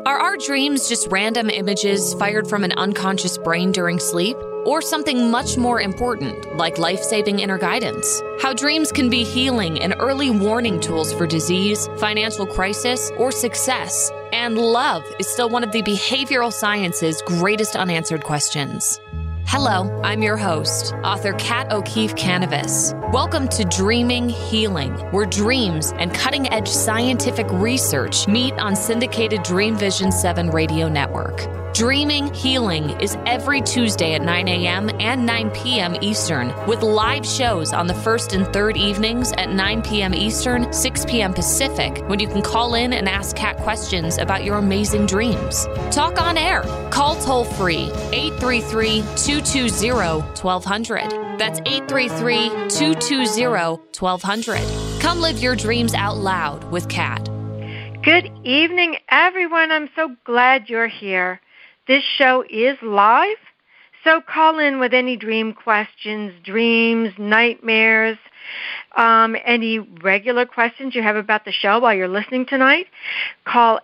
Are our dreams just random images fired from an unconscious brain during sleep? Or something much more important, like life-saving inner guidance? How dreams can be healing and early warning tools for disease, financial crisis, or success. And love is still one of the behavioral science's greatest unanswered questions. Hello, I'm your host, author Kat O'Keefe Canavas. Welcome to Dreaming Healing, where dreams and cutting-edge scientific research meet on syndicated Dream Vision 7 radio network. Dreaming Healing is every Tuesday at 9 a.m. and 9 p.m. Eastern, with live shows on the first and third evenings at 9 p.m. Eastern, 6 p.m. Pacific, when you can call in and ask Kat questions about your amazing dreams. Talk on air. Call toll-free, 833-220-1200. That's 833-220-1200. Come live your dreams out loud with Kat. Good evening, everyone. I'm so glad you're here. This show is live, so call in with any dream questions, dreams, nightmares, any regular questions you have about the show while you're listening tonight. Call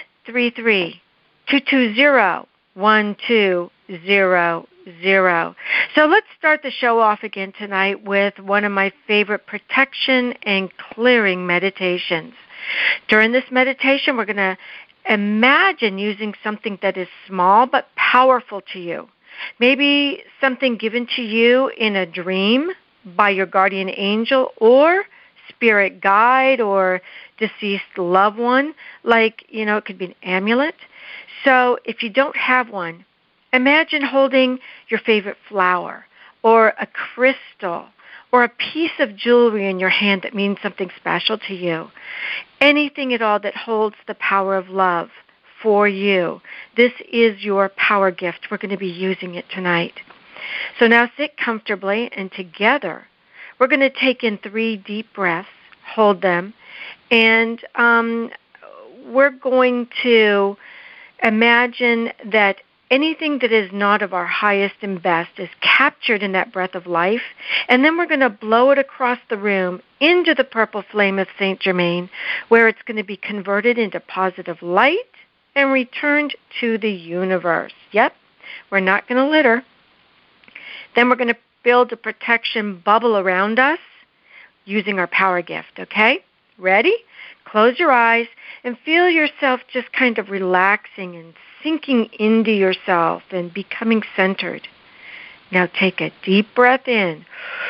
833-220-1200. So let's start the show off again tonight with one of my favorite protection and clearing meditations. During this meditation, we're going to imagine using something that is small but powerful to you. Maybe something given to you in a dream by your guardian angel or spirit guide or deceased loved one. Like, it could be an amulet. So if you don't have one, imagine holding your favorite flower or a crystal or a piece of jewelry in your hand that means something special to you. Anything at all that holds the power of love for you. This is your power gift. We're going to be using it tonight. So now sit comfortably, and together we're going to take in 3 deep breaths, hold them, and we're going to imagine that anything that is not of our highest and best is captured in that breath of life, and then we're going to blow it across the room into the purple flame of Saint Germain, where it's going to be converted into positive light and returned to the universe. Yep, we're not going to litter. Then we're going to build a protection bubble around us using our power gift, okay? Ready? Close your eyes and feel yourself just kind of relaxing and sinking into yourself and becoming centered. Now take a deep breath in.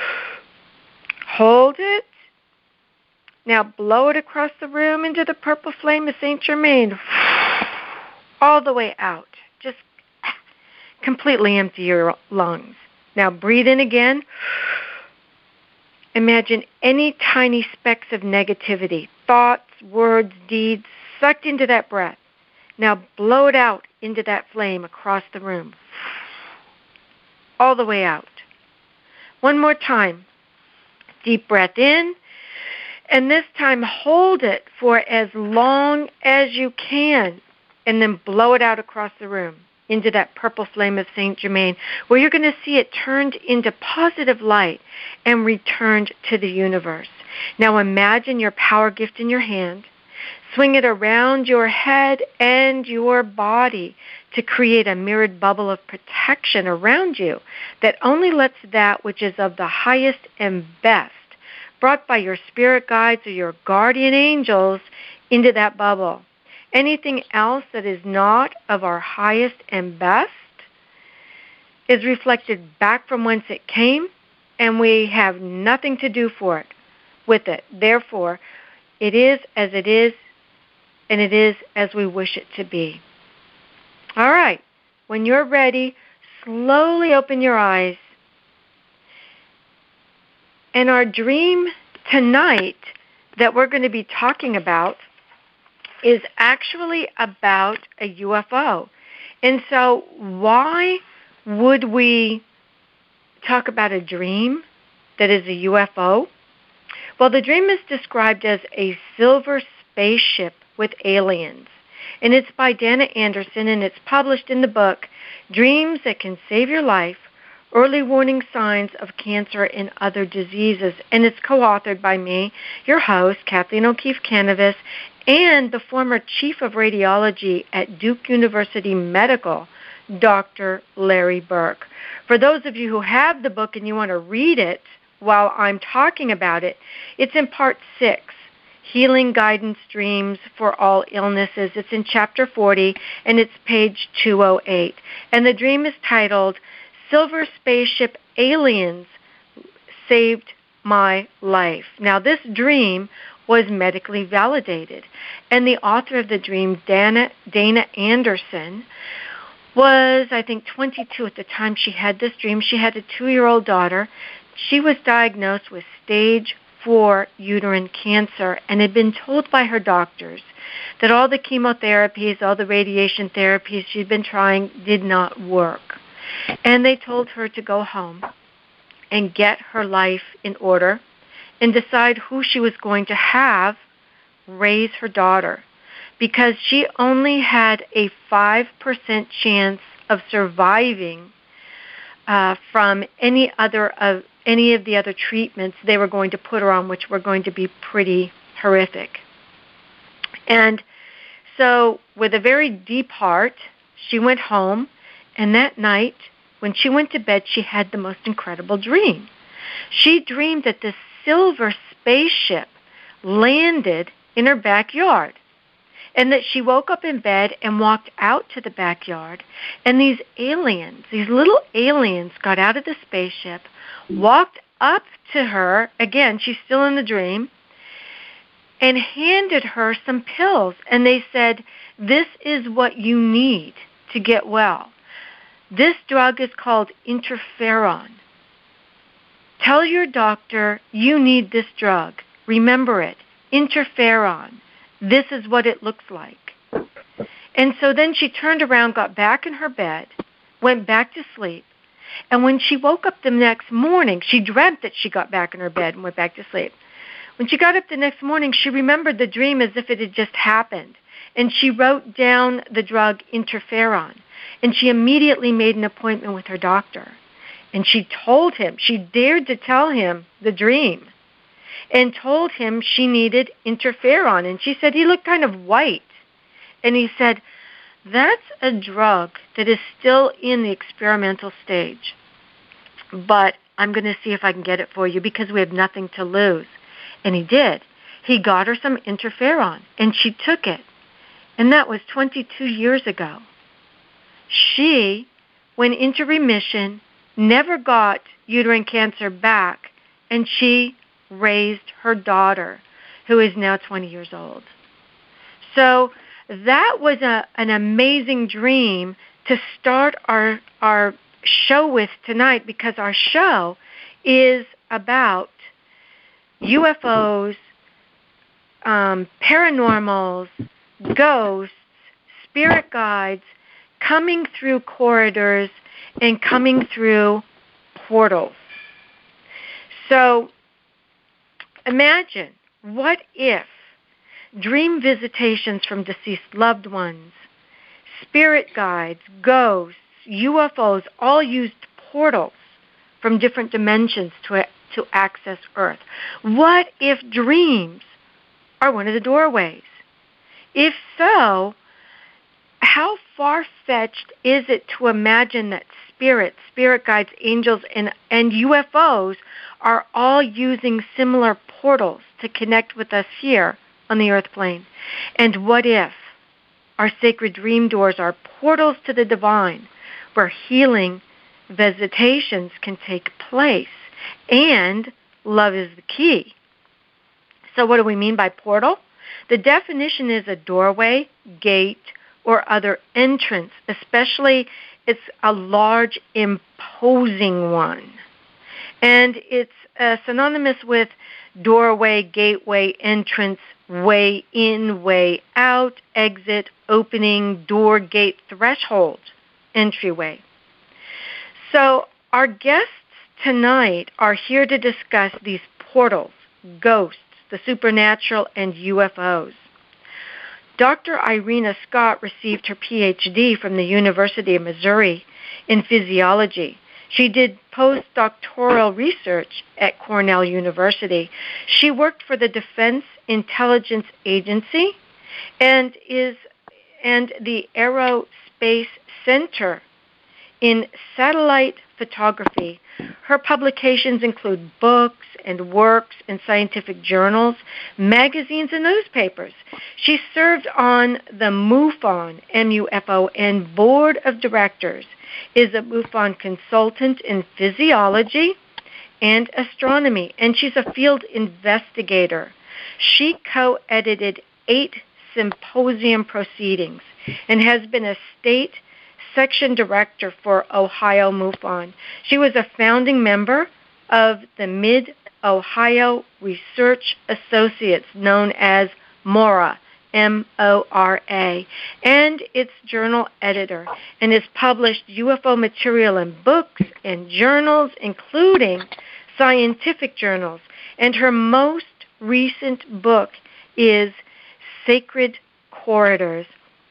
Hold it. Now blow it across the room into the purple flame of Saint Germain. All the way out. Just completely empty your lungs. Now breathe in again. Imagine any tiny specks of negativity, thoughts, words, deeds, sucked into that breath. Now blow it out into that flame across the room. All the way out. One more time. Deep breath in. And this time hold it for as long as you can. And then blow it out across the room into that purple flame of Saint Germain, where you're going to see it turned into positive light and returned to the universe. Now imagine your power gift in your hand. Swing it around your head and your body to create a mirrored bubble of protection around you that only lets that which is of the highest and best, brought by your spirit guides or your guardian angels, into that bubble. Anything else that is not of our highest and best is reflected back from whence it came, and we have nothing to do with it. Therefore, it is as it is, and it is as we wish it to be. All right. When you're ready, slowly open your eyes. And our dream tonight that we're going to be talking about is actually about a UFO. And so why would we talk about a dream that is a UFO? Well, the dream is described as a silver spaceship with aliens. And it's by Dana Anderson, and it's published in the book, Dreams That Can Save Your Life, Early Warning Signs of Cancer and Other Diseases. And it's co-authored by me, your host, Kathleen O'Keefe Canavas, and the former chief of radiology at Duke University Medical, Dr. Larry Burke. For those of you who have the book and you want to read it while I'm talking about it, it's in part 6, Healing Guidance Dreams for All Illnesses. It's in chapter 40, and it's page 208. And the dream is titled, Silver Spaceship Aliens Saved My Life. Now, this dream was medically validated, and the author of the dream, Dana Anderson, was, I think, 22 at the time she had this dream. She had a 2-year-old daughter. She was diagnosed with stage 4 uterine cancer and had been told by her doctors that all the chemotherapies, all the radiation therapies she'd been trying did not work. And they told her to go home and get her life in order and decide who she was going to have raise her daughter, because she only had a 5% chance of surviving from any of the other treatments they were going to put her on, which were going to be pretty horrific. And so with a very deep heart, she went home, and that night, when she went to bed, she had the most incredible dream. She dreamed that this silver spaceship landed in her backyard, and that she woke up in bed and walked out to the backyard, and these aliens, these little aliens, got out of the spaceship, walked up to her, again, she's still in the dream, and handed her some pills. And they said, this is what you need to get well. This drug is called interferon. Tell your doctor you need this drug. Remember it, interferon. This is what it looks like. And so then she turned around, got back in her bed, went back to sleep. And when she woke up the next morning, she dreamt that she got back in her bed and went back to sleep. When she got up the next morning, she remembered the dream as if it had just happened. And she wrote down the drug interferon. And she immediately made an appointment with her doctor. And she told him, she dared to tell him the dream, and told him she needed interferon. And she said he looked kind of white. And he said, that's a drug that is still in the experimental stage, but I'm going to see if I can get it for you because we have nothing to lose. And he did. He got her some interferon, and she took it. And that was 22 years ago. She went into remission, never got uterine cancer back, and she raised her daughter, who is now 20 years old. So that was an amazing dream to start our show with tonight, because our show is about UFOs, paranormals, ghosts, spirit guides, coming through corridors and coming through portals. So imagine, what if dream visitations from deceased loved ones, spirit guides, ghosts, UFOs all used portals from different dimensions to access Earth? What if dreams are one of the doorways? If so, how far-fetched is it to imagine that spirit guides, angels, and UFOs are all using similar portals to connect with us here on the Earth plane? And what if our sacred dream doors are portals to the divine, where healing visitations can take place, and love is the key? So what do we mean by portal? The definition is a doorway, gate, or other entrance, especially it's a large, imposing one. And it's synonymous with doorway, gateway, entrance, way in, way out, exit, opening, door, gate, threshold, entryway. So our guests tonight are here to discuss these portals, ghosts, the supernatural, and UFOs. Dr. Irena Scott received her PhD from the University of Missouri in physiology. She did postdoctoral research at Cornell University. She worked for the Defense Intelligence Agency and the Aerospace Center in satellite photography. Her publications include books and works in scientific journals, magazines, and newspapers. She served on the MUFON, MUFON, board of directors, is a MUFON consultant in physiology and astronomy, and she's a field investigator. She co-edited 8 symposium proceedings and has been a state section director for Ohio MUFON. She was a founding member of the Mid-Ohio Research Associates, known as MORA, M-O-R-A, and its journal editor, and has published UFO material in books and journals, including scientific journals. And her most recent book is Sacred Corridors.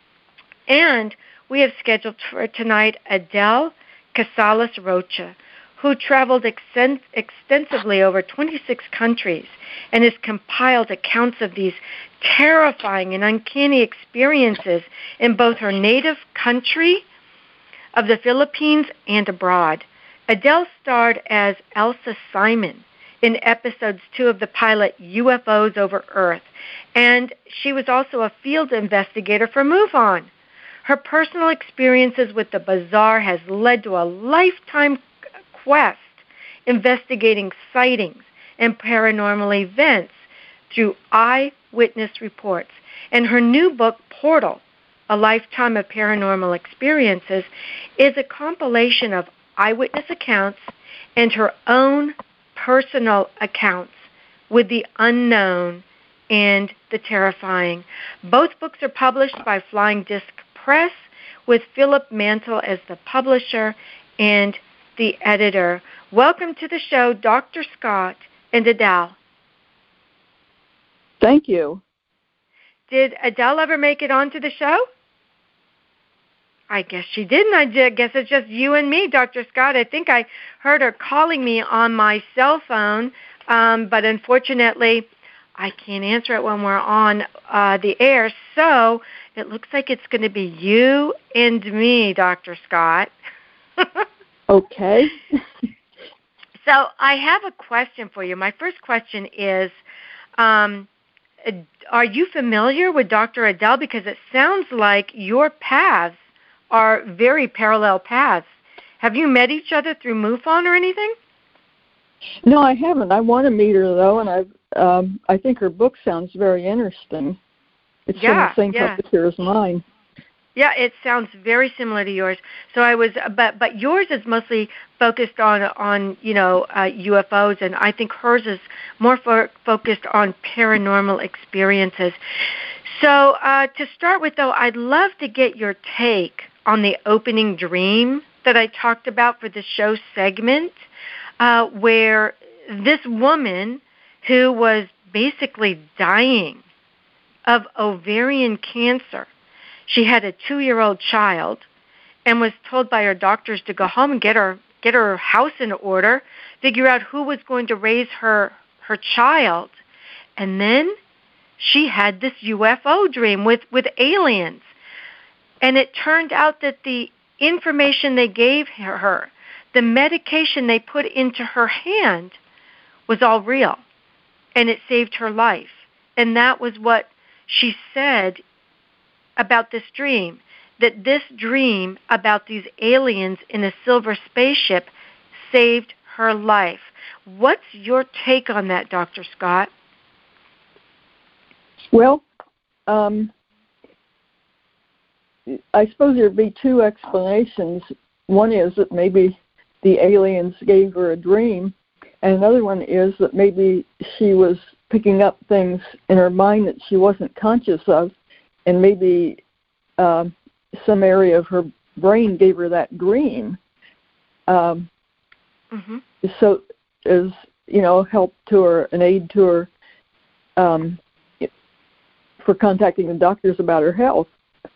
And we have scheduled for tonight Adele Casales-Rocha, who traveled extensively over 26 countries and has compiled accounts of these terrifying and uncanny experiences in both her native country of the Philippines and abroad. Adele starred as Elsa Simon in episodes 2 of the pilot UFOs Over Earth, and she was also a field investigator for MUFON. Her personal experiences with the bizarre has led to a lifetime quest investigating sightings and paranormal events through eyewitness reports. And her new book, Portal, A Lifetime of Paranormal Experiences, is a compilation of eyewitness accounts and her own personal accounts with the unknown and the terrifying. Both books are published by Flying Disc Press, with Philip Mantle as the publisher and the editor. Welcome to the show, Dr. Scott and Adele. Thank you. Did Adele ever make it onto the show? I guess she didn't. I guess it's just you and me, Dr. Scott. I think I heard her calling me on my cell phone, but unfortunately I can't answer it when we're on the air, so it looks like it's going to be you and me, Dr. Scott. Okay. So I have a question for you. My first question is, are you familiar with Dr. Adele? Because it sounds like your paths are very parallel paths. Have you met each other through MUFON or anything? No, I haven't. I want to meet her, though, and I think her book sounds very interesting. It's from the same publisher as mine. Yeah, it sounds very similar to yours. So I was, but yours is mostly focused on UFOs, and I think hers is more focused on paranormal experiences. So to start with, though, I'd love to get your take on the opening dream that I talked about for the show segment, where this woman who was basically dying of ovarian cancer, she had a 2-year-old child and was told by her doctors to go home and get her house in order, figure out who was going to raise her child. And then she had this UFO dream with aliens. And it turned out that the information they gave her, the medication they put into her hand, was all real. And it saved her life. And that was what she said about this dream, that this dream about these aliens in a silver spaceship saved her life. What's your take on that, Dr. Scott? Well, I suppose there'd be 2 explanations. One is that maybe the aliens gave her a dream, and another one is that maybe she was picking up things in her mind that she wasn't conscious of, and maybe some area of her brain gave her that dream. So as, help to her, an aid to her for contacting the doctors about her health.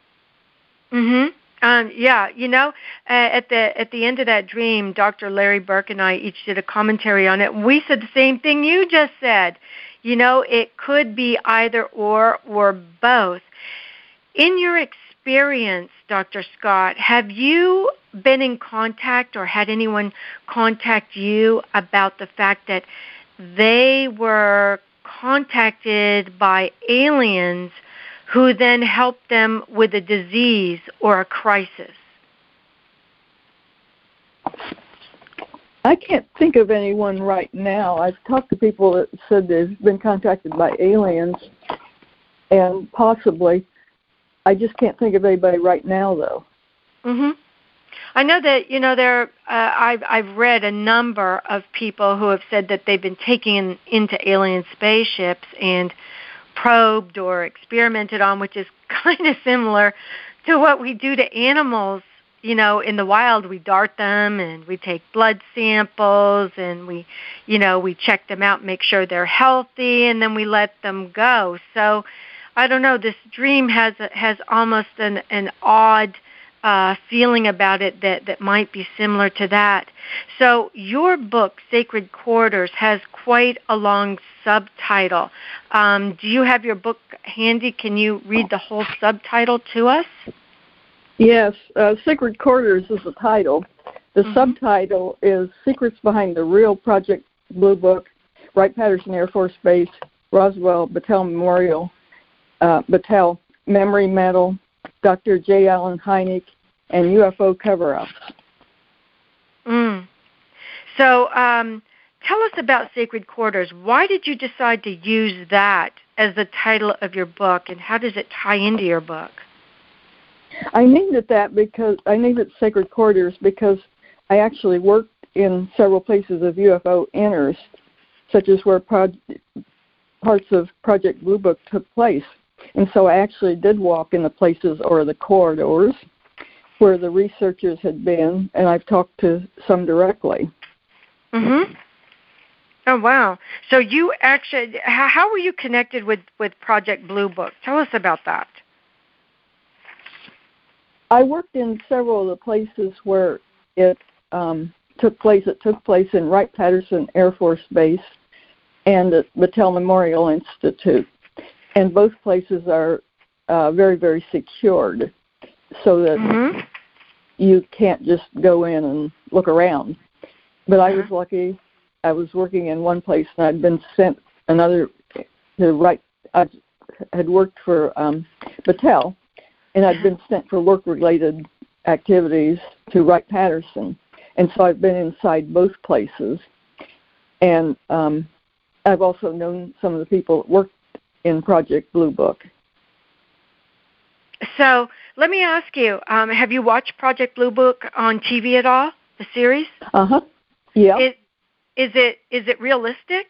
At the end of that dream, Dr. Larry Burke and I each did a commentary on it. We said the same thing you just said. It could be either or both. In your experience, Dr. Scott, have you been in contact or had anyone contact you about the fact that they were contacted by aliens who then helped them with a disease or a crisis? I can't think of anyone right now. I've talked to people that said they've been contacted by aliens, and possibly. I just can't think of anybody right now, though. Mhm. I know that I've read a number of people who have said that they've been taken into alien spaceships and probed or experimented on, which is kind of similar to what we do to animals. In the wild, we dart them and we take blood samples and we check them out, make sure they're healthy, and then we let them go. So I don't know. This dream has almost an odd feeling about it that might be similar to that. So your book, Sacred Quarters, has quite a long subtitle. Do you have your book handy? Can you read the whole subtitle to us? Yes, Sacred Quarters is the title. The subtitle is Secrets Behind the Real Project Blue Book, Wright-Patterson Air Force Base, Roswell Battelle Memorial, Battelle Memory Medal, Dr. J. Allen Hynek, and UFO Cover-Ups. So tell us about Sacred Quarters. Why did you decide to use that as the title of your book, and how does it tie into your book? I named it Sacred Quarters because I actually worked in several places of UFO interest, such as where parts of Project Blue Book took place. And so I actually did walk in the places or the corridors where the researchers had been, and I've talked to some directly. Mm-hmm. Oh, wow. So you actually, how were you connected with Project Blue Book? Tell us about that. I worked in several of the places where it took place. It took place in Wright-Patterson Air Force Base and at Battelle Memorial Institute. And both places are very, very secured so that you can't just go in and look around. But I was lucky. I was working in one place, and I'd been sent another to Wright. I had worked for Battelle, and I'd been sent for work-related activities to Wright-Patterson. And so I've been inside both places. And I've also known some of the people that worked in Project Blue Book. So let me ask you, have you watched Project Blue Book on TV at all, the series? Uh-huh. Yeah. Is it realistic?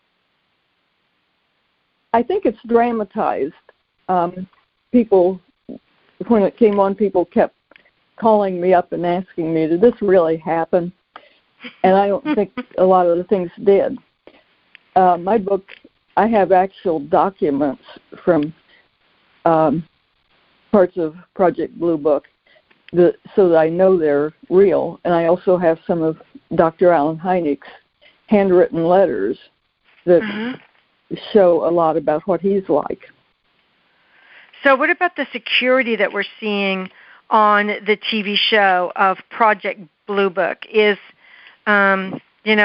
I think it's dramatized. People, when it came on, people kept calling me up and asking me, did this really happen? And I don't think a lot of the things did. My book, I have actual documents from parts of Project Blue Book so that I know they're real. And I also have some of Dr. Allen Hynek's handwritten letters that show a lot about what he's like. So what about the security that we're seeing on the TV show of Project Blue Book? Is that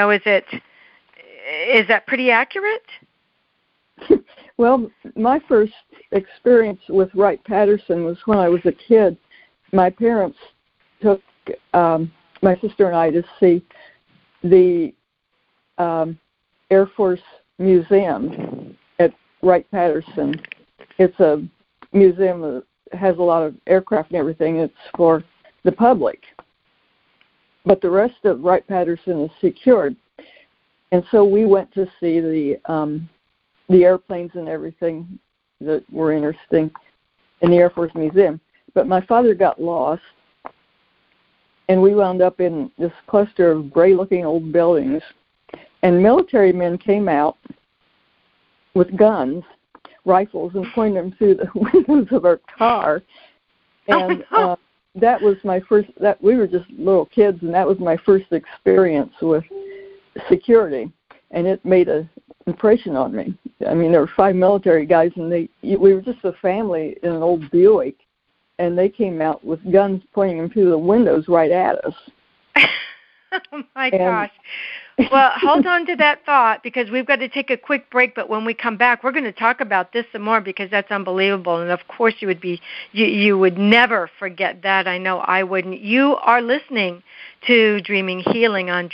pretty accurate? Well, my first experience with Wright-Patterson was when I was a kid. My parents took my sister and I to see the Air Force Museum at Wright-Patterson. It's a museum that has a lot of aircraft and everything. It's for the public. But the rest of Wright-Patterson is secured. And so we went to see the airplanes and everything that were interesting in the Air Force Museum. But my father got lost, and we wound up in this cluster of gray-looking old buildings. And military men came out with guns, rifles, and pointed them through the windows of our car. And that was my first. We were just little kids, and that was my first experience with security, and it made an impression on me. I mean, there were 5 military guys, and we were just a family in an old Buick, and they came out with guns pointing them through the windows right at us. Oh, my gosh. Well, hold on to that thought, because we've got to take a quick break, but when we come back, we're going to talk about this some more, because that's unbelievable. And, of course, you would never forget that. I know I wouldn't. You are listening to Dreaming Healing on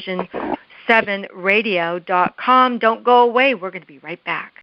DreamVision7Radio.com. Don't go away. We're going to be right back.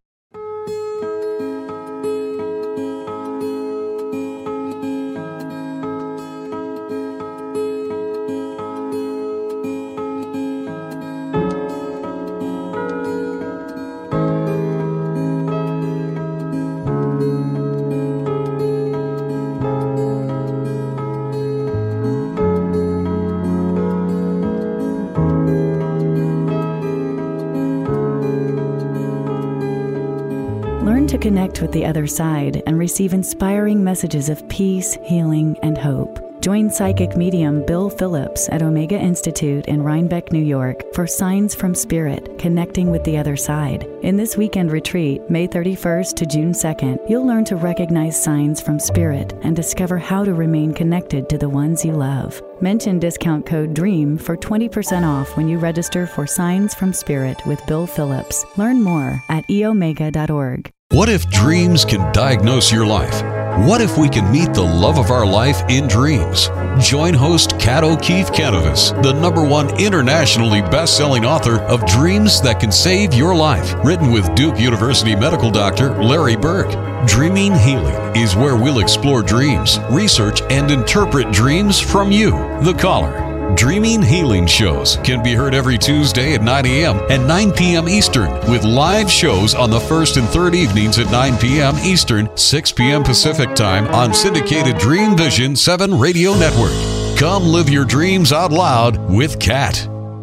To connect with the other side and receive inspiring messages of peace, healing, and hope. Join psychic medium Bill Phillips at Omega Institute in Rhinebeck, New York for Signs from Spirit, Connecting with the Other Side. In this weekend retreat, May 31st to June 2nd, you'll learn to recognize signs from Spirit and discover how to remain connected to the ones you love. Mention discount code DREAM for 20% off when you register for Signs from Spirit with Bill Phillips. Learn more at eomega.org. What if dreams can diagnose your life? What if we can meet the love of our life in dreams? Join host Kat O'Keefe Kanavos, the #1 internationally best-selling author of Dreams That Can Save Your Life, written with Duke University medical doctor Larry Burke. Dreaming Healing is where we'll explore dreams, research, and interpret dreams from you, the caller. Dreaming Healing shows can be heard every Tuesday at 9 a.m. and 9 p.m. Eastern, with live shows on the first and third evenings at 9 p.m. Eastern, 6 p.m. Pacific Time on syndicated Dream Vision 7 Radio Network. Come live your dreams out loud with Kat.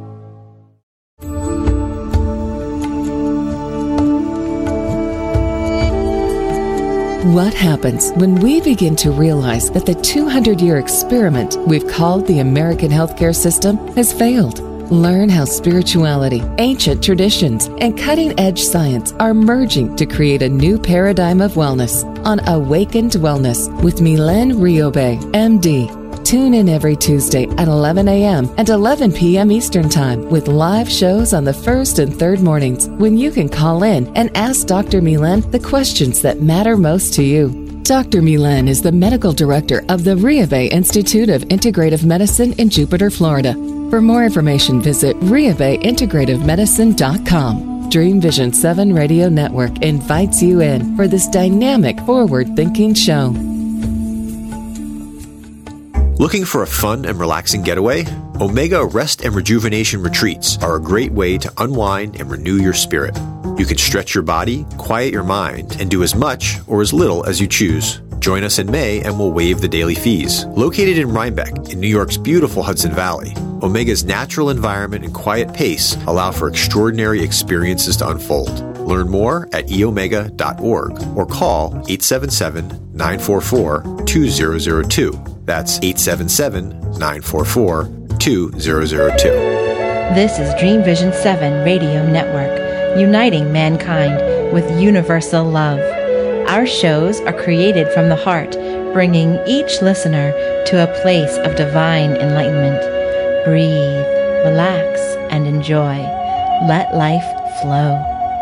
What happens when we begin to realize that the 200-year experiment we've called the American healthcare system has failed? Learn how spirituality, ancient traditions, and cutting-edge science are merging to create a new paradigm of wellness on Awakened Wellness with Mylène Riobe, MD. Tune in every Tuesday at 11 a.m. and 11 p.m. Eastern Time with live shows on the first and third mornings when you can call in and ask Dr. Mylène the questions that matter most to you. Dr. Mylène is the medical director of the Riobe Institute of Integrative Medicine in Jupiter, Florida. For more information, visit riobeintegrativemedicine.com. Dream Vision 7 Radio Network invites you in for this dynamic, forward-thinking show. Looking for a fun and relaxing getaway? Omega Rest and Rejuvenation Retreats are a great way to unwind and renew your spirit. You can stretch your body, quiet your mind, and do as much or as little as you choose. Join us in May and we'll waive the daily fees. Located in Rhinebeck, in New York's beautiful Hudson Valley, Omega's natural environment and quiet pace allow for extraordinary experiences to unfold. Learn more at eomega.org or call 877-944-2002. That's 877-944-2002. This is Dream Vision 7 Radio Network, uniting mankind with universal love. Our shows are created from the heart, bringing each listener to a place of divine enlightenment. Breathe, relax, and enjoy. Let life flow.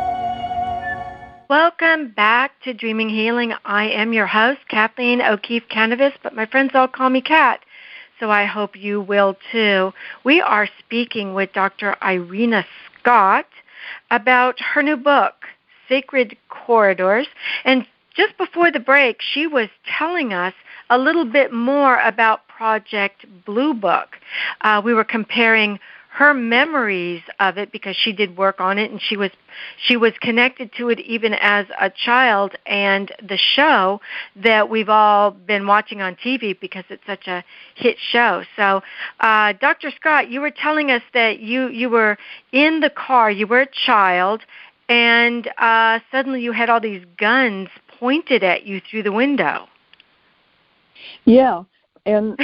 Welcome back to Dreaming Healing. I am your host, Kathleen O'Keefe Kanavos, but my friends all call me Kat, so I hope you will too. We are speaking with Dr. Irena Scott about her new book, Sacred Corridors. And just before the break, she was telling us a little bit more about Project Blue Book. We were comparing her memories of it because she did work on it, and she was connected to it even as a child, and the show that we've all been watching on TV because it's such a hit show. So, Dr. Scott, you were telling us that you were in the car, you were a child, and suddenly you had all these guns pointed at you through the window. Yeah, and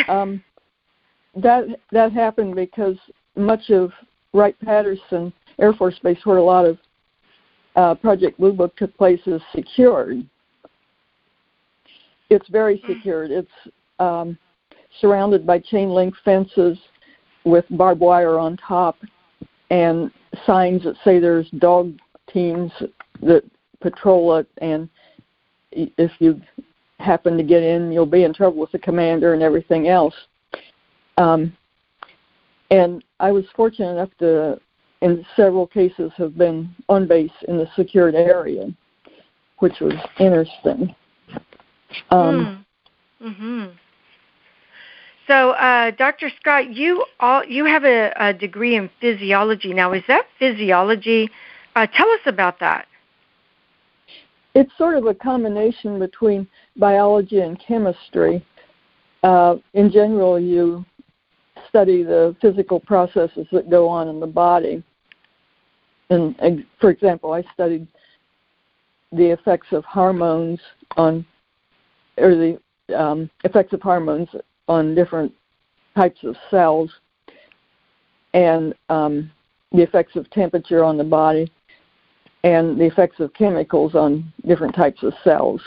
that happened because much of Wright-Patterson Air Force Base, where a lot of Project Blue Book took place is secured. It's very secured. It's surrounded by chain link fences with barbed wire on top and signs that say there's dog teams that patrol it, and if you happen to get in, you'll be in trouble with the commander and everything else. And I was fortunate enough to, in several cases, have been on base in the secured area, which was interesting. So, Dr. Scott, you have a degree in physiology. Now, is that physiology? Tell us about that. It's sort of a combination between biology and chemistry. In general, you study the physical processes that go on in the body. And, for example, I studied the effects of hormones on different types of cells, and the effects of temperature on the body, and the effects of chemicals on different types of cells.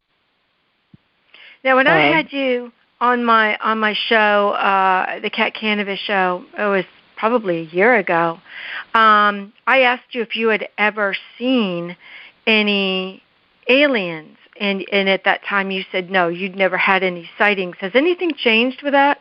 Now, when I had you on my show, the Cat Cannabis show, it was probably a year ago, I asked you if you had ever seen any aliens, and at that time you said no, you'd never had any sightings. Has anything changed with that?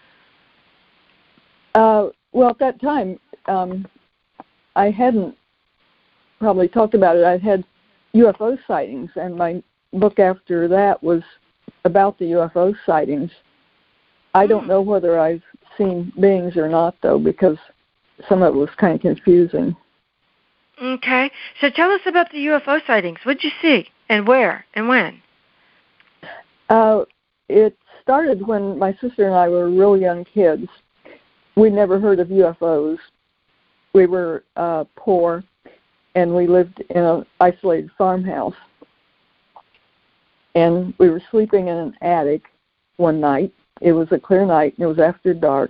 Well, at that time, I hadn't probably talked about it. I'd had UFO sightings, and my book after that was about the UFO sightings. I don't know whether I've seen beings or not, though, because some of it was kind of confusing. Okay. So tell us about the UFO sightings. What did you see, and where, and when? It started when my sister and I were real young kids. We'd never heard of UFOs. We were poor, and we lived in an isolated farmhouse. And we were sleeping in an attic one night. It was a clear night, and it was after dark.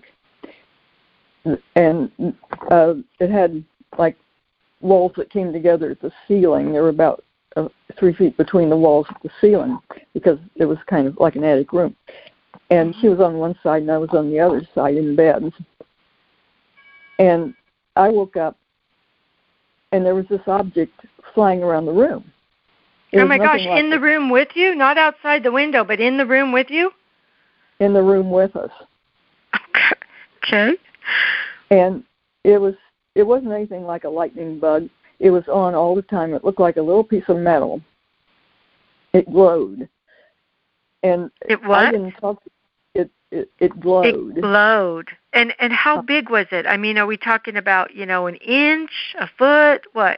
And it had, like, walls that came together at the ceiling. There were about 3 feet between the walls of the ceiling, because it was kind of like an attic room. And she was on one side, and I was on the other side in bed. And I woke up, and there was this object flying around the room. Oh, my gosh, in the room with you? Not outside the window, but in the room with you? In the room with us. Okay. And it wasn't anything like a lightning bug. It was on all the time. It looked like a little piece of metal. It glowed. And it what? I didn't talk. It glowed. It glowed. And how big was it? I mean, are we talking about, an inch, a foot, what?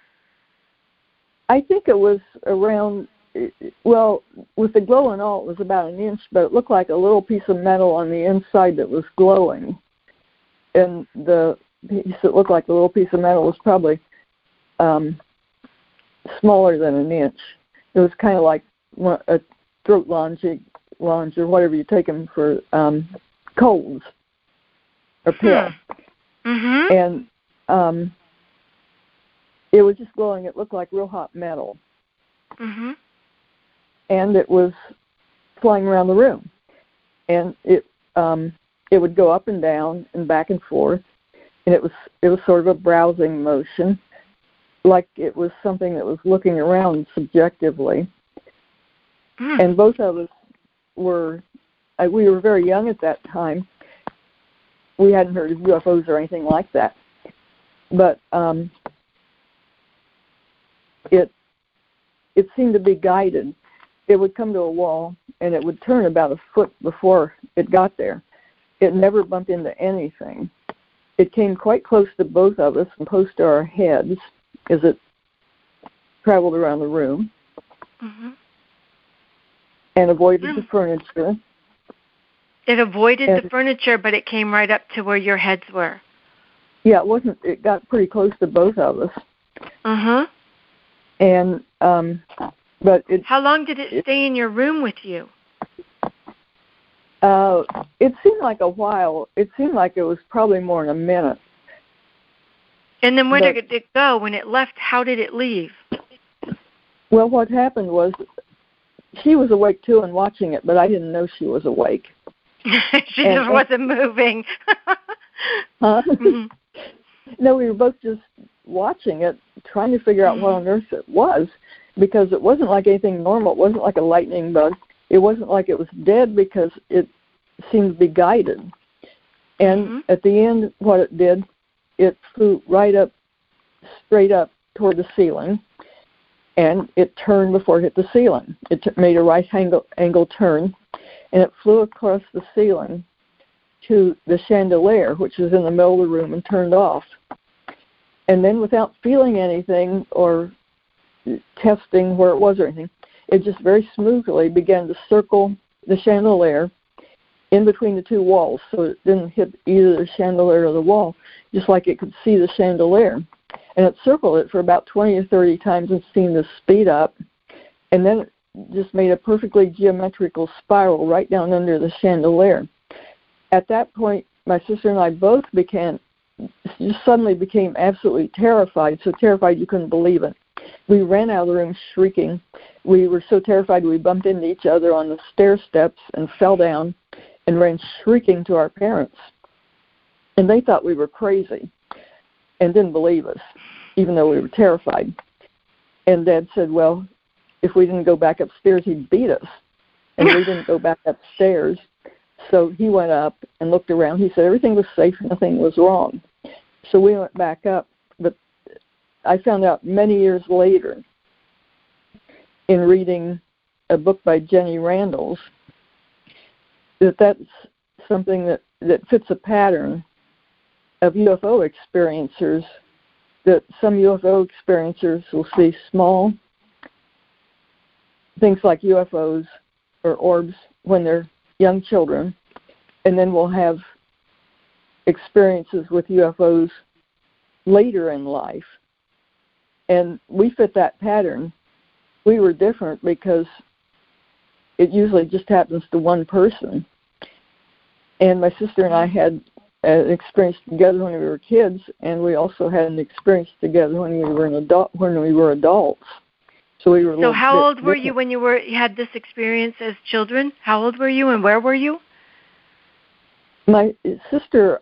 I think it was around, well, with the glow and all, it was about an inch, but it looked like a little piece of metal on the inside that was glowing. And the piece that looked like a little piece of metal was probably smaller than an inch. It was kind of like a throat lunge or whatever you take them for colds or pill. Mm-hmm. And it was just glowing. It looked like real hot metal. Mm-hmm. And it was flying around the room. And it would go up and down and back and forth. And it was sort of a browsing motion, like it was something that was looking around subjectively. Mm. And both of us we were very young at that time. We hadn't heard of UFOs or anything like that. But it seemed to be guided. It would come to a wall, and it would turn about a foot before it got there. It never bumped into anything. It came quite close to both of us and close to our heads as it traveled around the room. Mm-hmm. And avoided the furniture. It avoided the furniture, but it came right up to where your heads were. Yeah, it got pretty close to both of us. Uh-huh. And but how long did it stay in your room with you? It seemed like a while. It seemed like it was probably more than a minute. And then where did it go? When it left, how did it leave? Well, what happened was she was awake too and watching it, but I didn't know she was awake. She just wasn't moving. Huh? Mm-hmm. No, we were both just watching it, trying to figure out what on earth it was, because it wasn't like anything normal. It wasn't like a lightning bug. It wasn't like it was dead, because it seemed to be guided. And at the end, what it did, it flew right up, straight up toward the ceiling, and it turned before it hit the ceiling. It made a right angle turn, and it flew across the ceiling to the chandelier, which was in the middle of the room, and turned off. And then, without feeling anything or testing where it was or anything, it just very smoothly began to circle the chandelier in between the two walls, so it didn't hit either the chandelier or the wall, just like it could see the chandelier. And it circled it for about 20 or 30 times and seemed to speed up, and then it just made a perfectly geometrical spiral right down under the chandelier. At that point, my sister and I both suddenly became absolutely terrified, so terrified you couldn't believe it. We ran out of the room shrieking. We were so terrified we bumped into each other on the stair steps and fell down and ran shrieking to our parents. And they thought we were crazy and didn't believe us, even though we were terrified. And Dad said, well, if we didn't go back upstairs, he'd beat us. And we didn't go back upstairs. So he went up and looked around. He said everything was safe, nothing was wrong. So we went back up. But I found out many years later in reading a book by Jenny Randles that that's something that fits a pattern of UFO experiencers, that some UFO experiencers will see small things like UFOs or orbs when they're young children, and then we'll have experiences with UFOs later in life. And we fit that pattern. We were different because it usually just happens to one person. And my sister and I had an experience together when we were kids, and we also had an experience together when we were adults. So we were. So how old were you when you had this experience as children? How old were you, and where were you? My sister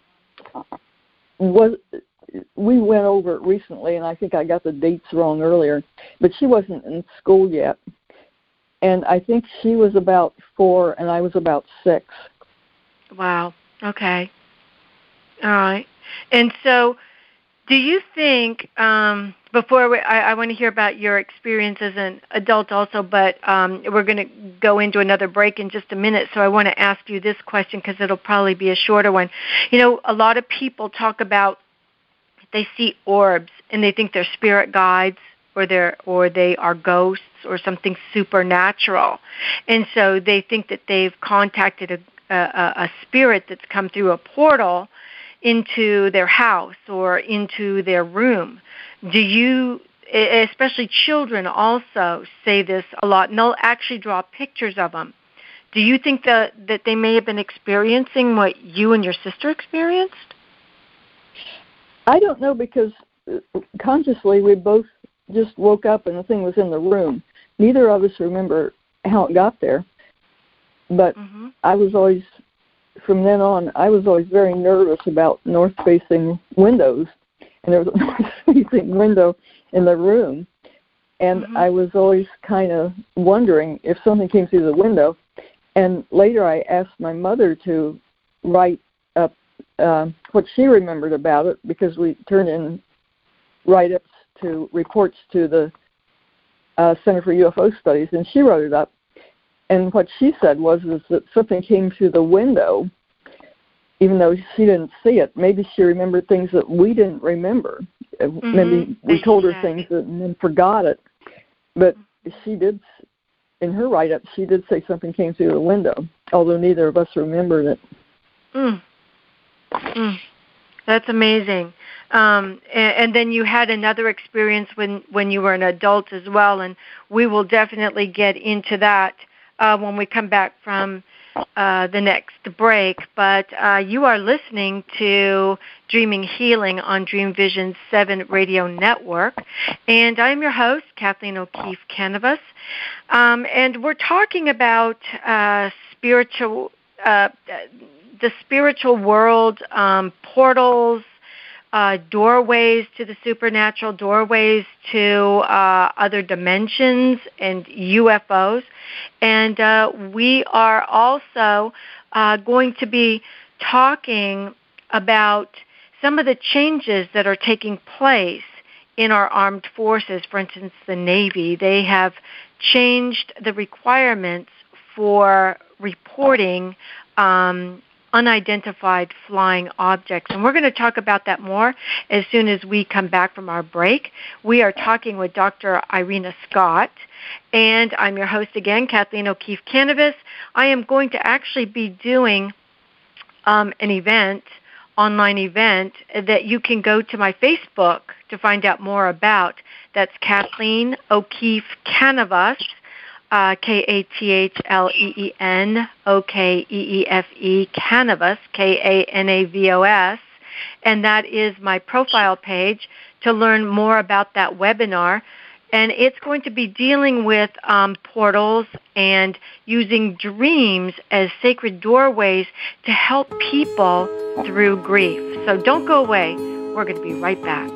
we went over it recently, and I think I got the dates wrong earlier, but she wasn't in school yet. And I think she was about 4 and I was about 6. Wow. Okay. All right. And so do you think, before I want to hear about your experience as an adult also, but we're going to go into another break in just a minute, so I want to ask you this question because it'll probably be a shorter one. You know, a lot of people talk about they see orbs and they think they're spirit guides or they are ghosts or something supernatural. And so they think that they've contacted a spirit that's come through a portal into their house or into their room. Do you, especially children also say this a lot, and they'll actually draw pictures of them. Do you think that they may have been experiencing what you and your sister experienced? I don't know, because consciously we both just woke up and the thing was in the room. Neither of us remember how it got there. But I was always, from then on, I was always very nervous about north-facing windows. And there was a north-facing window in the room. And I was always kind of wondering if something came through the window. And later I asked my mother to write up what she remembered about it, because we turned in write-ups to reports to the Center for UFO Studies, and she wrote it up. And what she said was that something came through the window, even though she didn't see it. Maybe she remembered things that we didn't remember. Maybe we told her things and then forgot it. But she did, in her write-up, she did say something came through the window, although neither of us remembered it. That's amazing. And then you had another experience when you were an adult as well, and we will definitely get into that when we come back from the next break, but you are listening to Dreaming Healing on Dream Vision 7 Radio Network, and I'm your host, Kathleen O'Keefe Kanavos, and we're talking about the spiritual world, portals, doorways to the supernatural, doorways to other dimensions, and UFOs. And we are also going to be talking about some of the changes that are taking place in our armed forces. For instance, the Navy, they have changed the requirements for reporting unidentified flying objects. And we're going to talk about that more as soon as we come back from our break. We are talking with Dr. Irena Scott, and I'm your host again, Kathleen O'Keefe Kanavos. I am going to actually be doing an online event that you can go to my Facebook to find out more about. That's Kathleen O'Keefe Kanavos, Kathleen Okeefe, Kanavos, Kanavos, and that is my profile page to learn more about that webinar. And it's going to be dealing with portals and using dreams as sacred doorways to help people through grief. So don't go away. We're going to be right back.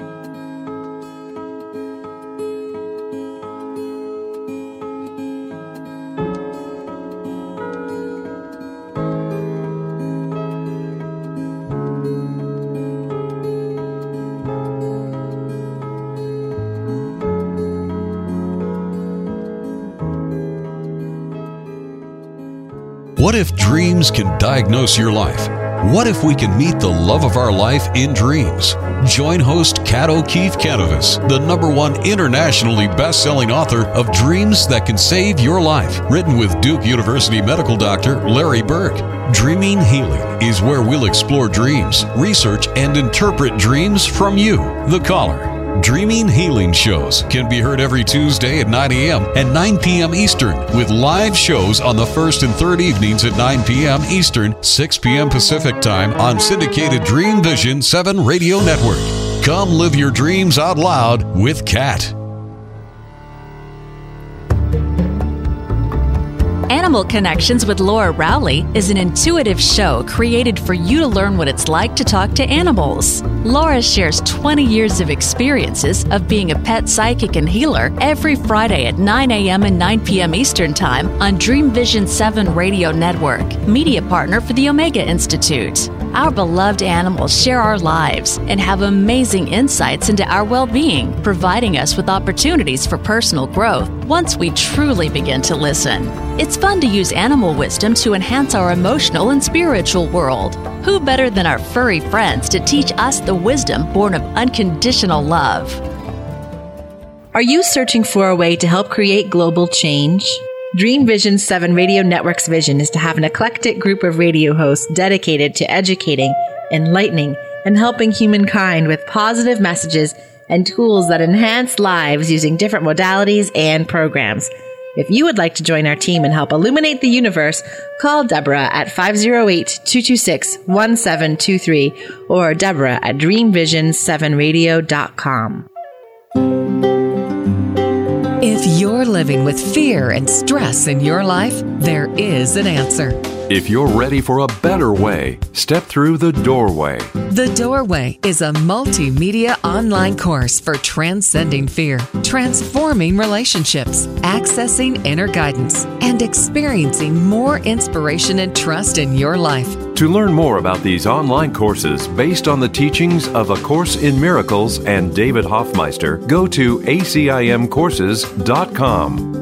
What if dreams can diagnose your life? What if we can meet the love of our life in dreams? Join host Kat O'Keefe Kanavos, the #1 internationally best-selling author of Dreams That Can Save Your Life, written with Duke University medical doctor Larry Burke. Dreaming Healing is where we'll explore dreams, research, and interpret dreams from you, the caller. Dreaming Healing shows can be heard every Tuesday at 9 a.m. and 9 p.m. Eastern, with live shows on the first and third evenings at 9 p.m. Eastern, 6 p.m. Pacific Time on syndicated Dream Vision 7 Radio Network. Come live your dreams out loud with Kat. Animal Connections with Laura Rowley is an intuitive show created for you to learn what it's like to talk to animals. Laura shares 20 years of experiences of being a pet psychic and healer every Friday at 9 a.m. and 9 p.m. Eastern Time on Dream Vision 7 Radio Network, media partner for the Omega Institute. Our beloved animals share our lives and have amazing insights into our well-being, providing us with opportunities for personal growth once we truly begin to listen. It's fun to use animal wisdom to enhance our emotional and spiritual world. Who better than our furry friends to teach us the wisdom born of unconditional love? Are you searching for a way to help create global change? Dream Vision 7 Radio Network's vision is to have an eclectic group of radio hosts dedicated to educating, enlightening, and helping humankind with positive messages and tools that enhance lives using different modalities and programs. If you would like to join our team and help illuminate the universe, call Deborah at 508-226-1723 or Deborah at dreamvision7radio.com. If you're living with fear and stress in your life, there is an answer. If you're ready for a better way, step through The Doorway. The Doorway is a multimedia online course for transcending fear, transforming relationships, accessing inner guidance, and experiencing more inspiration and trust in your life. To learn more about these online courses based on the teachings of A Course in Miracles and David Hoffmeister, go to acimcourses.com.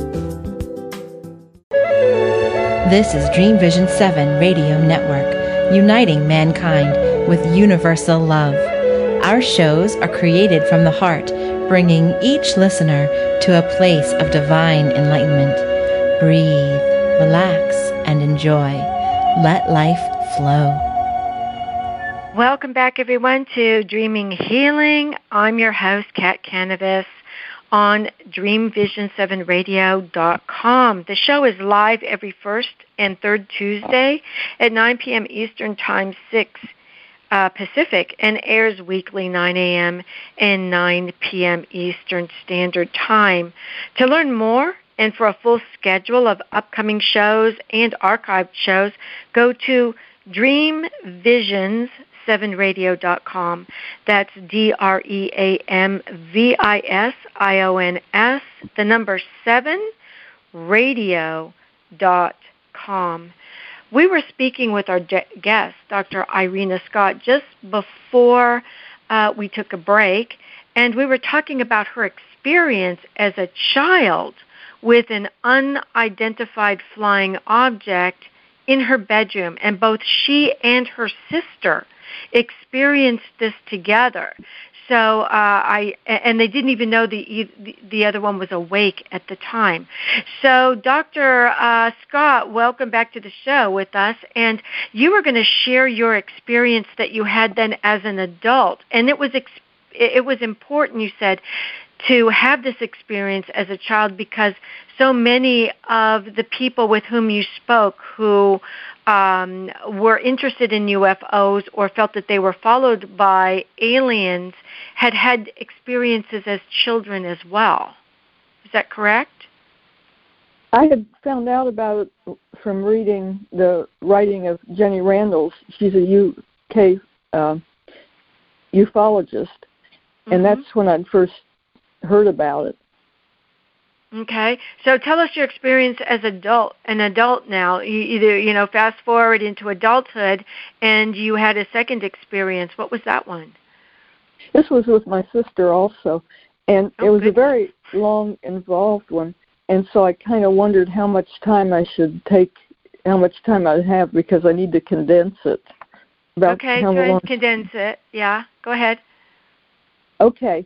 This is Dream Vision 7 Radio Network, uniting mankind with universal love. Our shows are created from the heart, bringing each listener to a place of divine enlightenment. Breathe, relax, and enjoy. Let life flow. Welcome back, everyone, to Dreaming Healing. I'm your host, Kat Kanavos, on DreamVision7Radio.com. The show is live every first and third Tuesday at 9 p.m. Eastern Time, 6 Pacific, and airs weekly 9 a.m. and 9 p.m. Eastern Standard Time. To learn more and for a full schedule of upcoming shows and archived shows, go to DreamVisions7radio.com. That's DreamVisions, the number 7, radio.com. We were speaking with our guest, Dr. Irena Scott, just before we took a break, and we were talking about her experience as a child with an unidentified flying object in her bedroom, and both she and her sister experienced this together. So and they didn't even know the other one was awake at the time. So Dr. Scott, welcome back to the show with us. And you were going to share your experience that you had then as an adult. And it was important, you said, to have this experience as a child because so many of the people with whom you spoke who were interested in UFOs or felt that they were followed by aliens had experiences as children as well. Is that correct? I had found out about it from reading the writing of Jenny Randles. She's a UK ufologist, and that's when I'd first heard about it. Okay, so tell us your experience as an adult now. Either fast forward into adulthood, and you had a second experience. What was that one? This was with my sister also, and it was a very long, involved one. And so I kind of wondered how much time I should take, how much time I'd have, because I need to condense it. Okay, good. Condense it. Yeah, go ahead. Okay.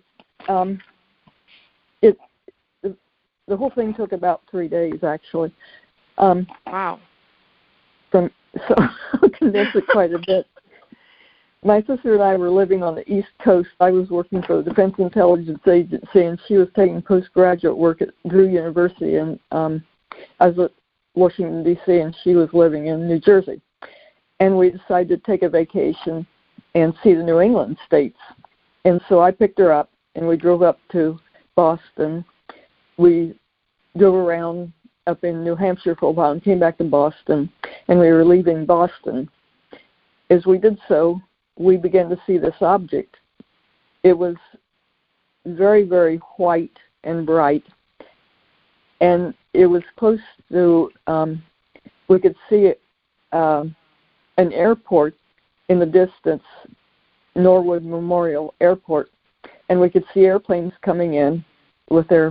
The whole thing took about 3 days, actually. Wow. So I'll condense it quite a bit. My sister and I were living on the East Coast. I was working for the Defense Intelligence Agency, and she was taking postgraduate work at Drew University, and I was at Washington, D.C., and she was living in New Jersey. And we decided to take a vacation and see the New England states. And so I picked her up, and we drove up to Boston. We drove around up in New Hampshire for a while and came back to Boston, and we were leaving Boston. As we did so, we began to see this object. It was very, very white and bright, and it was close to, we could see an airport in the distance, Norwood Memorial Airport, and we could see airplanes coming in with their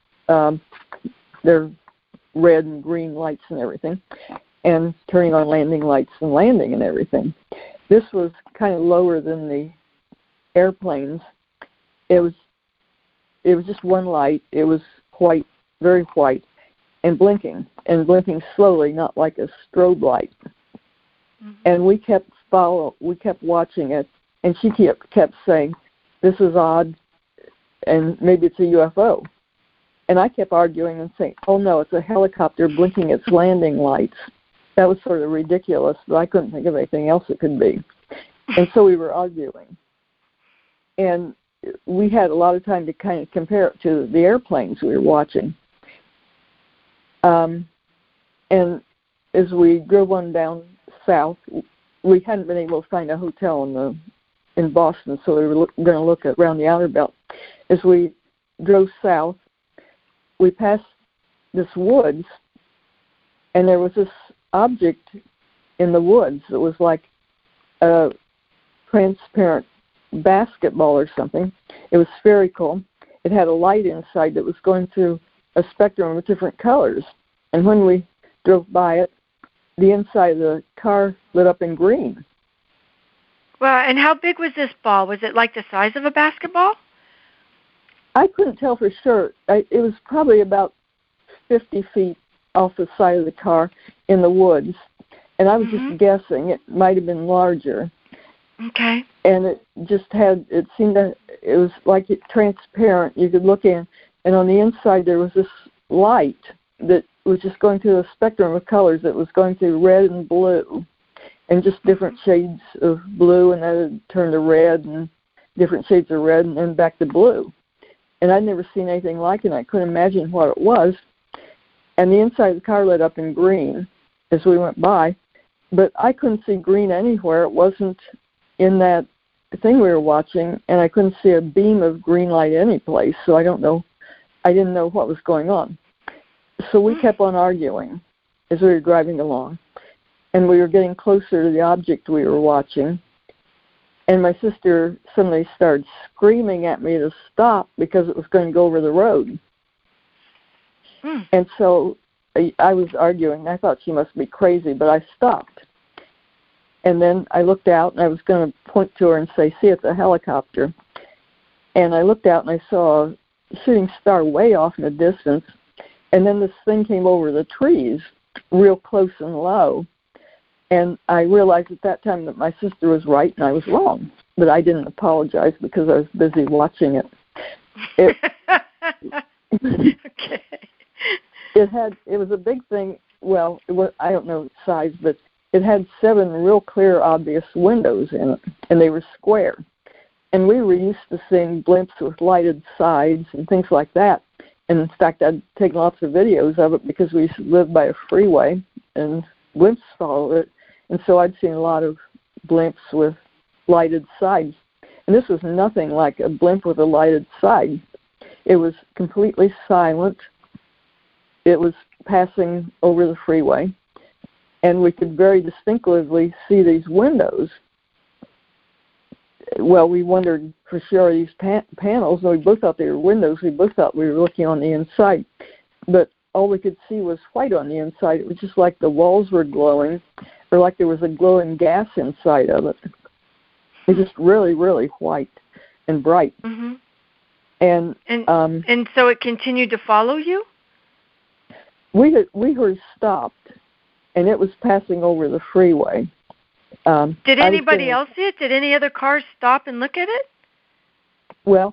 red and green lights and everything, and turning on landing lights and landing and everything. This was kind of lower than the airplanes. It was just one light. It was white, very white, and blinking slowly, not like a strobe light. Mm-hmm. And we kept watching it, and she kept saying, "This is odd, and maybe it's a UFO." And I kept arguing and saying, "Oh no, it's a helicopter blinking its landing lights." That was sort of ridiculous, but I couldn't think of anything else it could be. And so we were arguing. And we had a lot of time to kind of compare it to the airplanes we were watching. And as we drove on down south, we hadn't been able to find a hotel in Boston, so we were going to look around the outer belt. As we drove south, we passed this woods, and there was this object in the woods that was like a transparent basketball or something. It was spherical. It had a light inside that was going through a spectrum of different colors. And when we drove by it, the inside of the car lit up in green. Well, and how big was this ball? Was it like the size of a basketball? I couldn't tell for sure. It was probably about 50 feet off the side of the car in the woods. And I was just guessing. It might have been larger. Okay. And it was like transparent. You could look in, and on the inside there was this light that was just going through a spectrum of colors. It was going through red and blue, and just different shades of blue, and then it turned to red, and different shades of red, and then back to blue. And I'd never seen anything like it, and I couldn't imagine what it was. And the inside of the car lit up in green as we went by, but I couldn't see green anywhere. It wasn't in that thing we were watching, and I couldn't see a beam of green light any place, so I didn't know what was going on. So we kept on arguing as we were driving along, and we were getting closer to the object we were watching, and my sister suddenly started screaming at me to stop because it was going to go over the road. And so I was arguing. I thought she must be crazy, but I stopped. And then I looked out, and I was going to point to her and say, see, it's a helicopter. And I looked out, and I saw a shooting star way off in the distance. And then this thing came over the trees real close and low. And I realized at that time that my sister was right and I was wrong. But I didn't apologize because I was busy watching it. Okay. It was a big thing. Well, I don't know its size, but it had 7 real clear, obvious windows in it, and they were square. And we were used to seeing blimps with lighted sides and things like that. And in fact, I'd taken lots of videos of it because we lived by a freeway, and blimps followed it. And so I'd seen a lot of blimps with lighted sides. And this was nothing like a blimp with a lighted side. It was completely silent. It was passing over the freeway, and we could very distinctively see these windows. Well, we wondered for sure these panels, and we both thought they were windows. We both thought we were looking on the inside, but all we could see was white on the inside. It was just like the walls were glowing, or like there was a glowing gas inside of it. It was just really, really white and bright. Mm-hmm. And so it continued to follow you? We were stopped, and it was passing over the freeway. Did anybody else see it? Did any other cars stop and look at it? Well,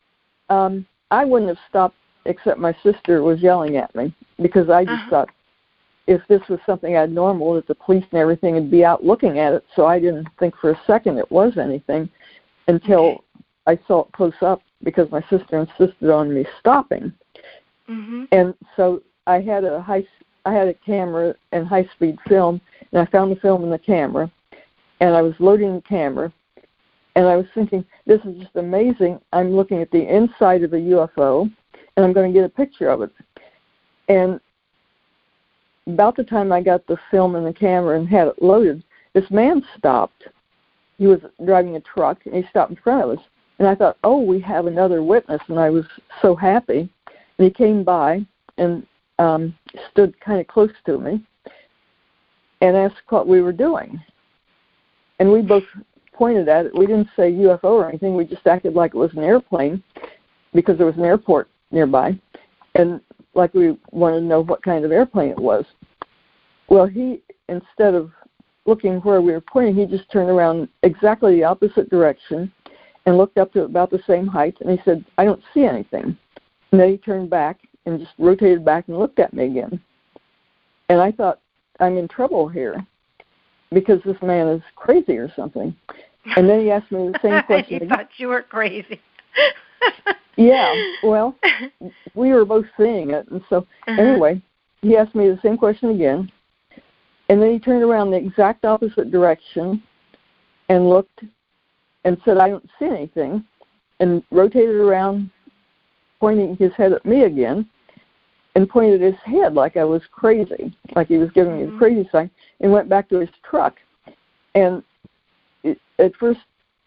I wouldn't have stopped except my sister was yelling at me because I just thought if this was something abnormal that the police and everything would be out looking at it, so I didn't think for a second it was anything until I saw it close up because my sister insisted on me stopping. Mm-hmm. And so I had a camera and high-speed film, and I found the film in the camera, and I was loading the camera, and I was thinking, this is just amazing. I'm looking at the inside of a UFO, and I'm going to get a picture of it. And about the time I got the film in the camera and had it loaded, this man stopped. He was driving a truck, and he stopped in front of us. And I thought, oh, we have another witness, and I was so happy. And he came by and stood kind of close to me and asked what we were doing. And we both pointed at it. We didn't say UFO or anything. We just acted like it was an airplane because there was an airport nearby, and like we wanted to know what kind of airplane it was. Well, he, instead of looking where we were pointing, he just turned around exactly the opposite direction and looked up to about the same height, and he said, I don't see anything. And then he turned back and just rotated back and looked at me again. And I thought, I'm in trouble here because this man is crazy or something. And then he asked me the same question. He thought you were crazy. Yeah, well, we were both seeing it. And so anyway, he asked me the same question again. And then he turned around the exact opposite direction and looked and said, I don't see anything, and rotated around, pointing his head at me again, and pointed his head like I was crazy, like he was giving me the crazy sign, and went back to his truck. And at first,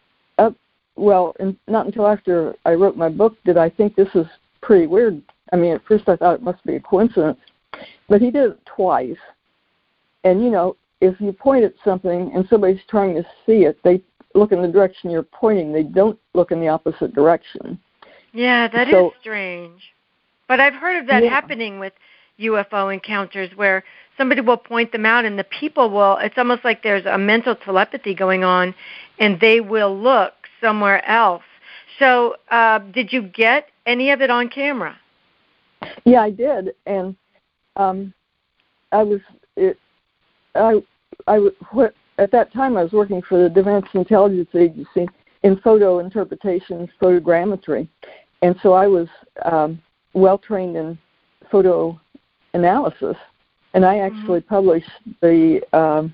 not until after I wrote my book did I think this was pretty weird. I mean, at first I thought it must be a coincidence. But he did it twice. And, you know, if you point at something and somebody's trying to see it, they look in the direction you're pointing. They don't look in the opposite direction. Yeah, that is strange. But I've heard of that happening with UFO encounters where somebody will point them out and the people will, it's almost like there's a mental telepathy going on and they will look somewhere else. So did you get any of it on camera? Yeah, I did. And at that time I was working for the Defense Intelligence Agency in photo interpretation, photogrammetry, and so I was well trained in photo analysis, and I actually published the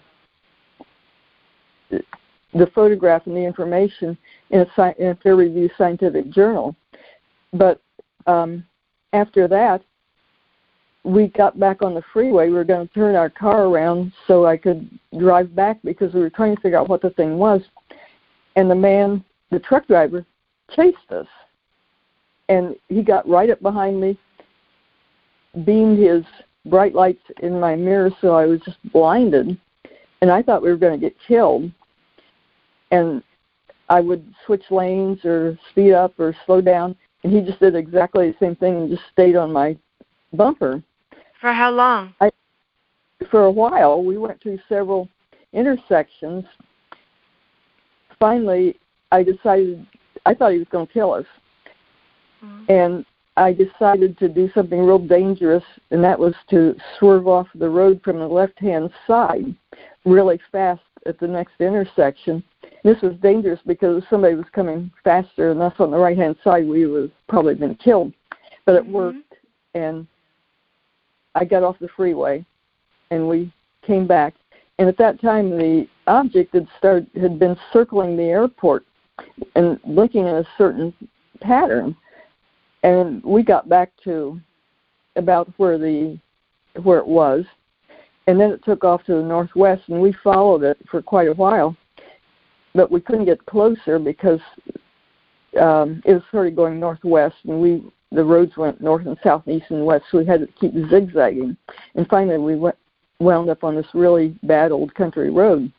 photograph and the information in a peer-reviewed scientific journal. But after that, we got back on the freeway. We were going to turn our car around so I could drive back because we were trying to figure out what the thing was. And the truck driver, chased us. And he got right up behind me, beamed his bright lights in my mirror so I was just blinded. And I thought we were going to get killed. And I would switch lanes or speed up or slow down. And he just did exactly the same thing and just stayed on my bumper. For how long? For a while. We went through several intersections. Finally, I thought he was going to kill us. And I decided to do something real dangerous, and that was to swerve off the road from the left-hand side really fast at the next intersection. This was dangerous because if somebody was coming faster than us on the right-hand side, we would have probably been killed. But it worked, and I got off the freeway, and we came back. And at that time, the object had been circling the airport and blinking in a certain pattern. And we got back to about where it was, and then it took off to the northwest, and we followed it for quite a while. But we couldn't get closer because it started going northwest, and the roads went north and south, and east and west, so we had to keep zigzagging. And finally, we wound up on this really bad old country road.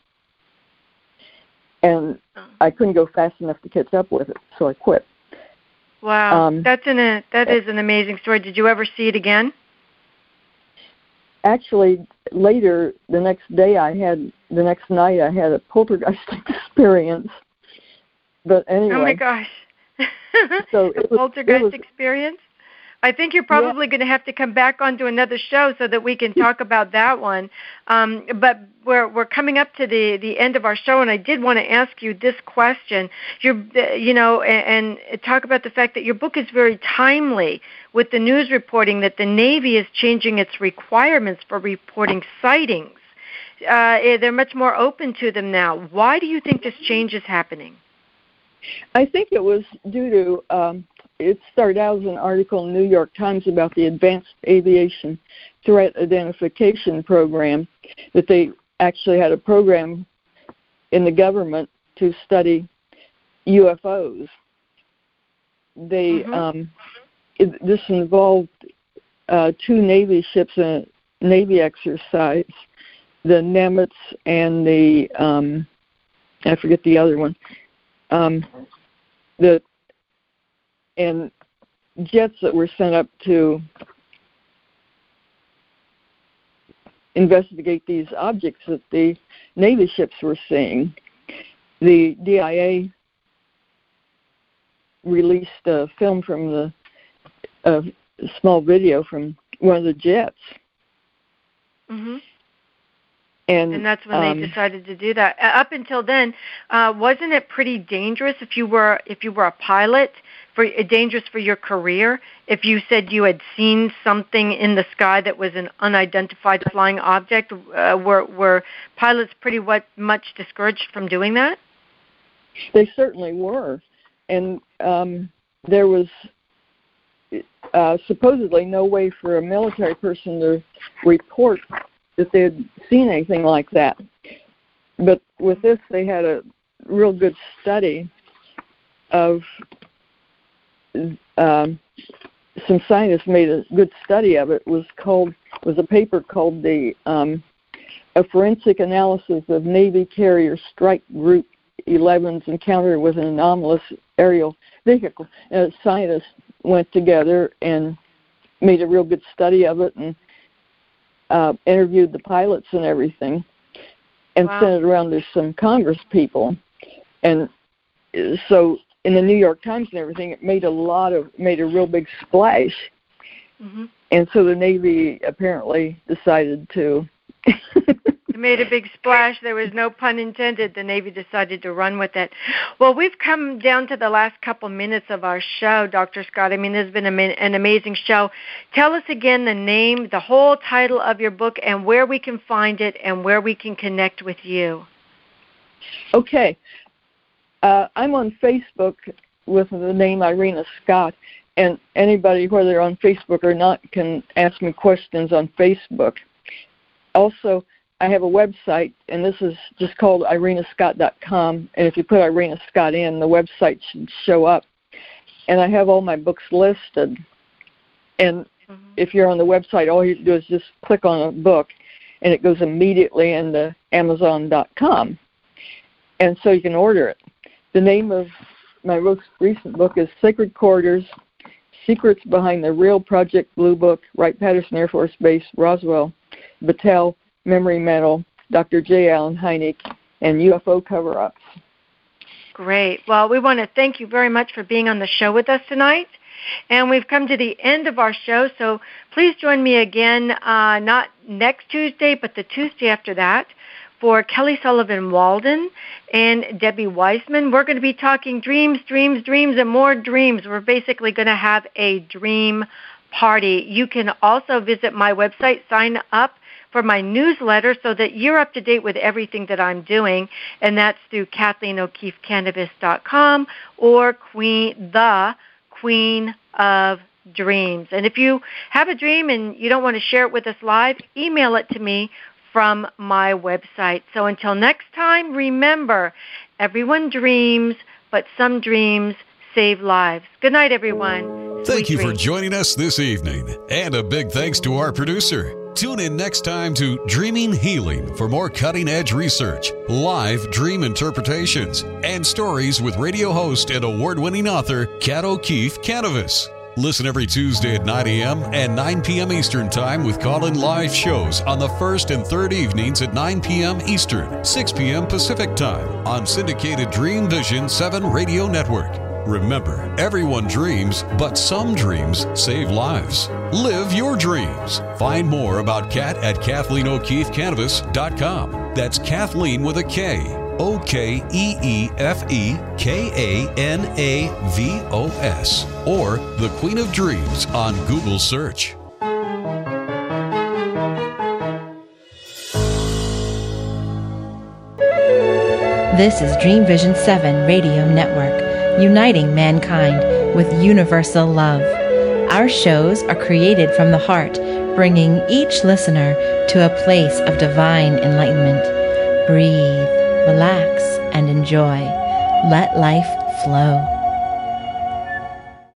And I couldn't go fast enough to catch up with it, so I quit. Wow, that is an amazing story. Did you ever see it again? Actually, later, the next night, I had a poltergeist experience. But anyway. Oh my gosh. So poltergeist experience? I think you're probably going to have to come back onto another show so that we can talk about that one. But we're coming up to the end of our show, and I did want to ask you this question. And talk about the fact that your book is very timely with the news reporting that the Navy is changing its requirements for reporting sightings. They're much more open to them now. Why do you think this change is happening? I think it was due to it started out as an article in the New York Times about the Advanced Aviation Threat Identification Program, that they actually had a program in the government to study UFOs. This involved 2 Navy ships in a Navy exercise, the Nimitz and the, I forget the other one, and jets that were sent up to investigate these objects that the Navy ships were seeing. The DIA released a film from a small video from one of the jets. And that's when they decided to do that. Up until then, wasn't it pretty dangerous if you were a pilot? Dangerous for your career if you said you had seen something in the sky that was an unidentified flying object? Were pilots pretty much discouraged from doing that? They certainly were, and there was supposedly no way for a military person to report that they had seen anything like that. But with this, they had a real good study of some scientists made a good study of it. Was a paper called a forensic analysis of Navy carrier strike group 11's encounter with an anomalous aerial vehicle. And scientists went together and made a real good study of it and interviewed the pilots and everything, and sent it around to some Congress people. And so in the New York Times and everything, it made a real big splash. And so the Navy apparently decided to... It made a big splash. There was no pun intended. The Navy decided to run with it. Well, we've come down to the last couple minutes of our show, Dr. Scott. I mean, this has been an amazing show. Tell us again the name, the whole title of your book, and where we can find it and where we can connect with you. Okay. I'm on Facebook with the name Irena Scott, and anybody, whether they're on Facebook or not, can ask me questions on Facebook. Also, I have a website, and this is just called irenascott.com, and if you put Irena Scott in, the website should show up. And I have all my books listed. And if you're on the website, all you do is just click on a book, and it goes immediately into Amazon.com. And so you can order it. The name of my most recent book is Sacred Quarters, Secrets Behind the Real Project Blue Book, Wright-Patterson Air Force Base, Roswell, Battelle, Memory Medal, Dr. J. Allen Hynek, and UFO Cover-Ups. Great. Well, we want to thank you very much for being on the show with us tonight. And we've come to the end of our show, so please join me again, not next Tuesday, but the Tuesday after that, for Kelly Sullivan Walden and Debbie Weissman. We're going to be talking dreams, dreams, dreams, and more dreams. We're basically going to have a dream party. You can also visit my website, sign up for my newsletter so that you're up to date with everything that I'm doing, and that's through KathleenO'KeefeCannabis.com or the Queen of Dreams. And if you have a dream and you don't want to share it with us live, email it to me from my website. So until next time, remember, everyone dreams, but some dreams save lives. Good night, everyone. Thank you for joining us this evening. And a big thanks to our producer. Tune in next time to Dreaming Healing for more cutting-edge research, live dream interpretations, and stories with radio host and award-winning author Kat O'Keefe Kanavos. Listen every Tuesday at 9 a.m. and 9 p.m. Eastern Time with call-in live shows on the first and third evenings at 9 p.m. Eastern, 6 p.m. Pacific Time on syndicated Dream Vision 7 Radio Network. Remember, everyone dreams, but some dreams save lives. Live your dreams. Find more about Kat at KathleenO'KeefeCannabis.com. That's Kathleen with a K. OKEEFEKANAVOS. Or The Queen of Dreams on Google search. This is Dream Vision 7 Radio Network, uniting mankind with universal love. Our shows are created from the heart, bringing each listener to a place of divine enlightenment. Breathe, relax, and enjoy. Let life flow.